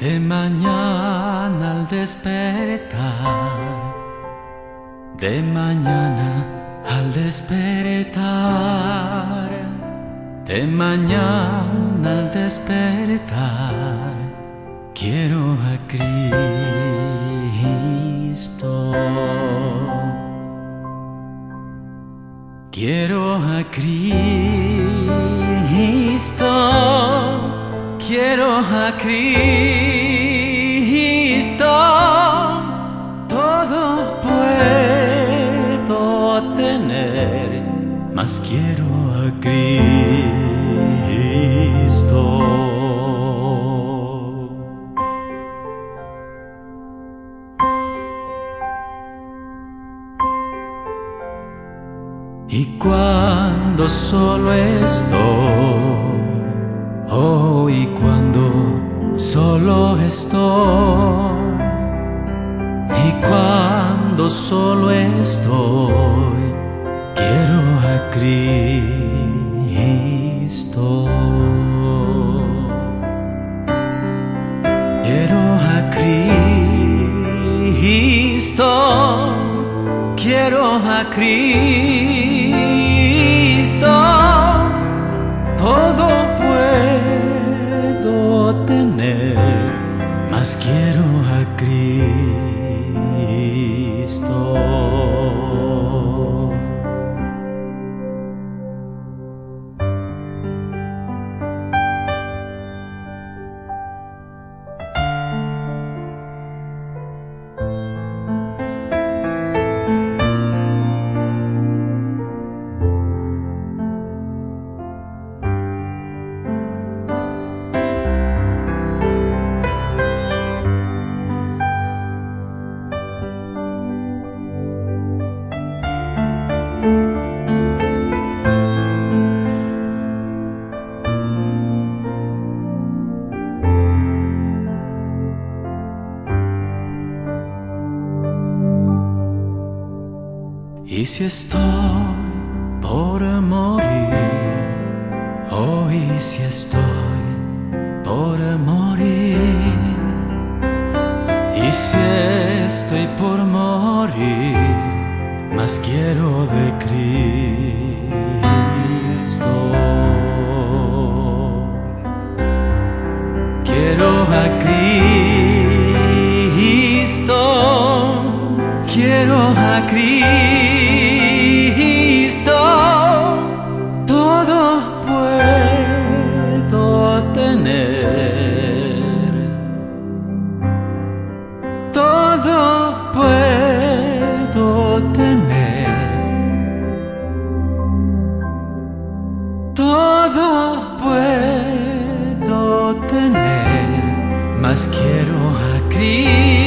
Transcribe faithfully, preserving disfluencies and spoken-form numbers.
De mañana al despertar, de mañana al despertar, de mañana al despertar, quiero a Cristo, quiero a Cristo, quiero a Cristo, todo puedo tener, mas quiero a Cristo. Y cuando solo estoy, oh, y cuando solo estoy, y cuando solo estoy, quiero a Cristo, quiero a Cristo, quiero a Cristo, todo puedo tener, mas quiero a Cristo. Y si estoy por morir, oh, y si estoy por morir, y si estoy por morir, mas quiero de Cristo, quiero a Cristo, quiero a Cristo. Todo puedo tener, todo puedo tener, todo puedo tener, mas quiero a Cristo.